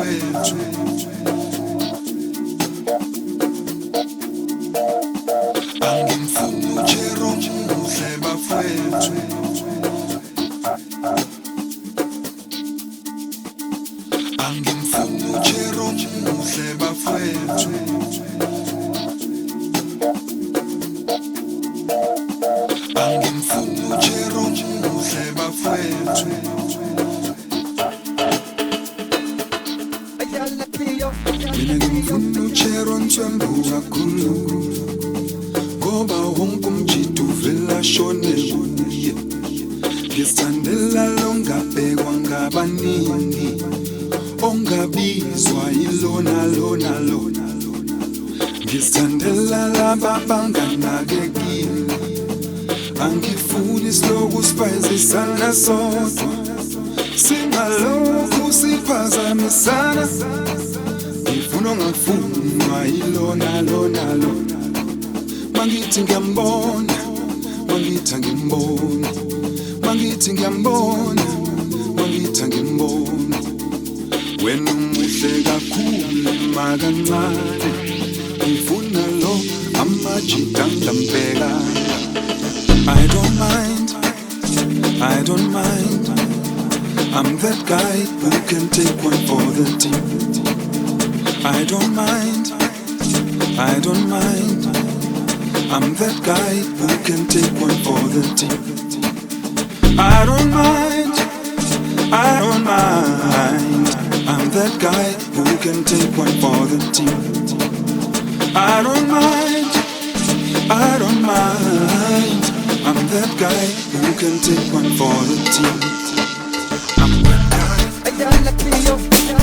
bafowethu. Angimfuni ujero muhle bafowethu. Angimfuni ujero muhle bafowethu. Angimfuni ujero muhle bafowethu. Mina ngimfuna ujero ntwembu kakhulu, ngoba wonke umjito uvela shone kuye. Ngisithandela longabhekwa ngabaningi, ongabizwa ilona lona lona. Ngisithandela laba banganakekile, angifuni isiloku siphazisana sodwa. Singalokhu siphazamisana, ngifuna ongafunwa ilona lona lona. Mangithi ngiyambona, mangithi angimboni. Mangithi ngiyambona, mangithi angimboni. Wena umuhle kakhulu makancane, ngifuna lo amajita ngambeka. I don't mind, I don't mind. I'm that guy who can take one for the team. I don't mind, I don't mind. I'm that guy who can take one for the team. I don't mind, I don't mind. I'm that guy who can take one for the team. I don't mind, I don't mind. I'm that guy who can take one for the team. I'm that guy. I'm that guy.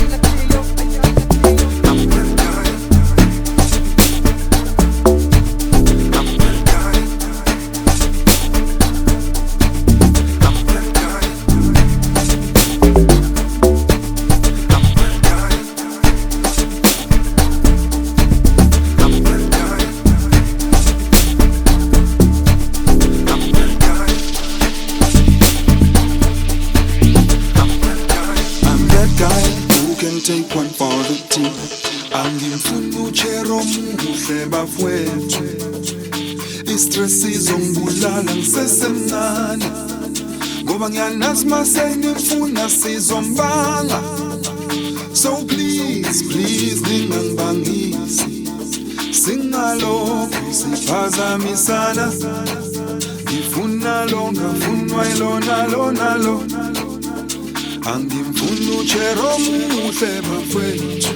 Take one for the team. Angimfuni ujero muhle bafowethu. Istress izongibulala ngisesemncane, ngoba ngiyanazi mase ngifuna sizombanga. So please, please ningangibangisi, singalokhu siphazamisana. Ngifuna lo ngafunwa ilona lona lona. Angimfuni ujero muhle bafowethu.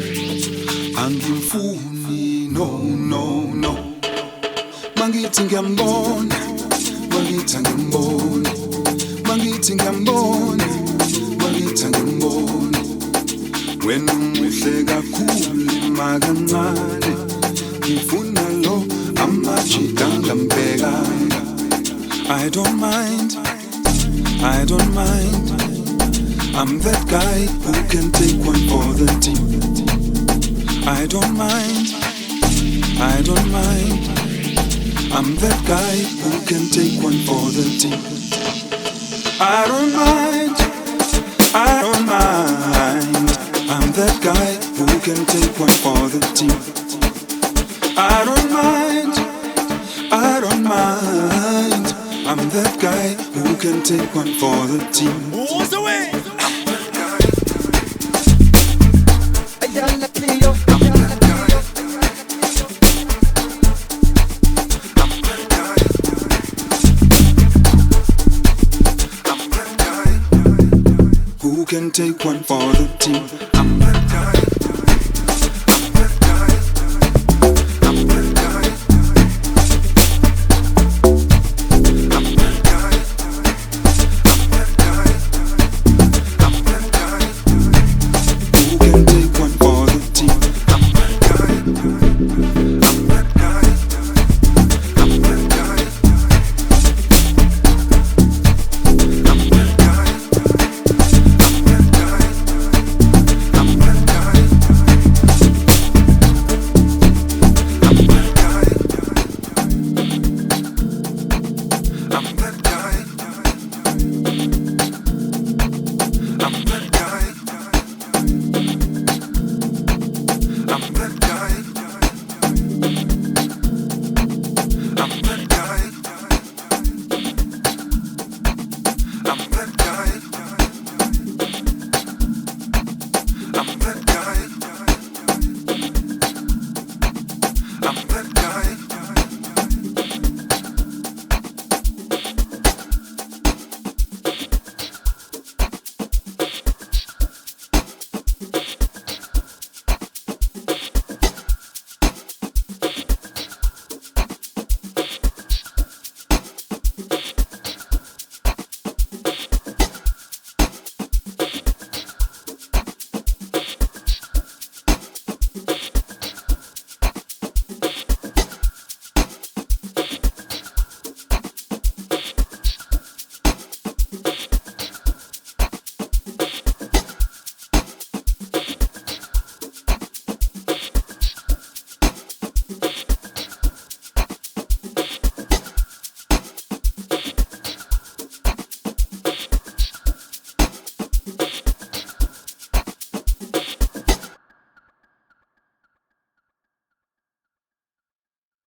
Angimfuni, no, no, no. Mangithi ngiyambona, mangithi angimboni. Mangithi ngiyambona, mangithi angimboni. Wena umuhle kakhulu makancane, ngifuna lo amajita ngambeka. I don't mind, I don't mind. I'm that guy who can take one for the team. I don't mind, I don't mind. I'm that guy who can take one for the team. I don't mind, I don't mind. I'm that guy who can take one for the team. I don't mind, I don't mind. I'm that guy who can take one for the team. Who's the way? Who can take one for the team?